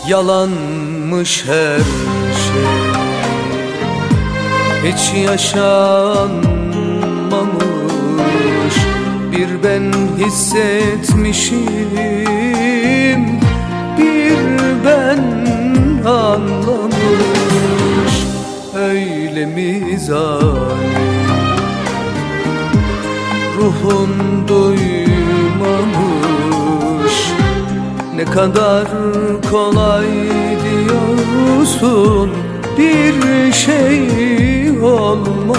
Yalanmış her şey, hiç yaşanmamış. Bir ben hissetmişim, bir ben anlamış. Öyle mi zalim, ruhun duymamış. Ne kadar kolay diyorsun, bir şey olmamış.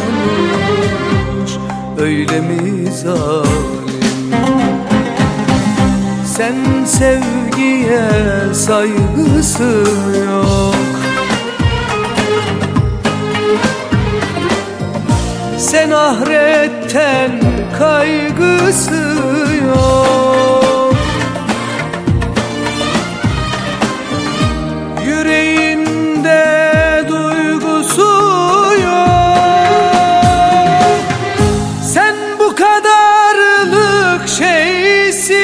Öyle mi zalim, sen sevgiye saygısı yok. Sen ahiretten kaygısı yok. Yüreğinde duygusu yok. Sen bu kadarlık şeysin.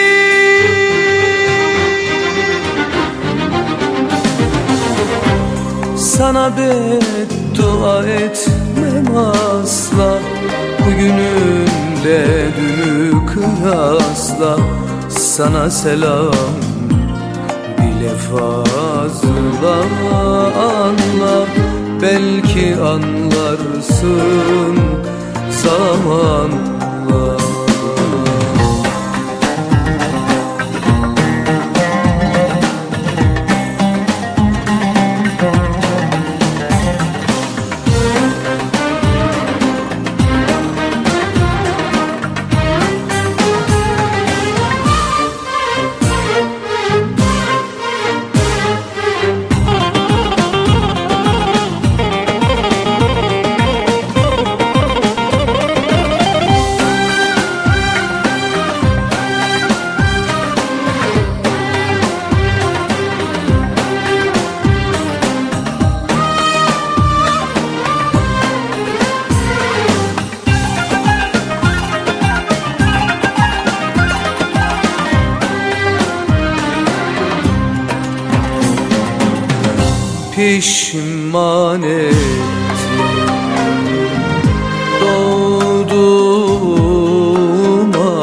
Sana beddua etmem asla, bugününle dünü kıyasla. Sana selam bile fazla, anla. Belki anlarsın zamanla. Pişman ettin doğduğuma,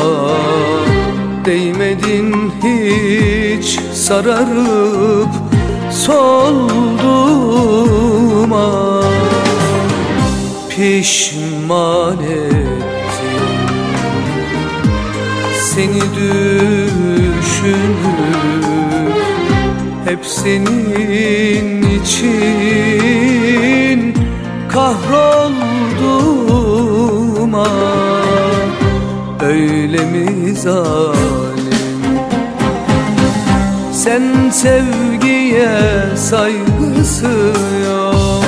değmedin hiç sararıp solduğuma. Pişman ettin seni düşünüp, hep senin için kahroldum. Öyle mi zalim, sen sevgiye saygısı yok.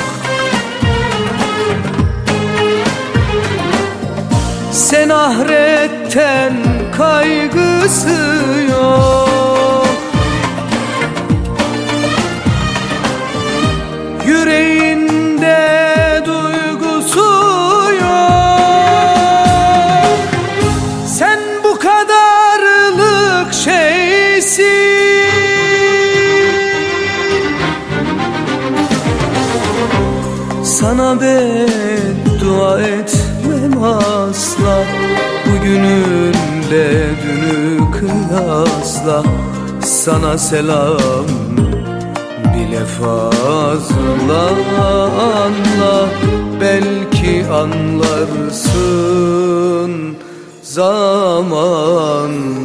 Sen ahiretten kaygısı yok. Yüreğinde duygusu yok. Sen bu kadarlık şeysin. Sana beddua etmem asla, bugününle dünü kıyasla. Sana selam bile fazla, anla. Belki anlarsın zamanla.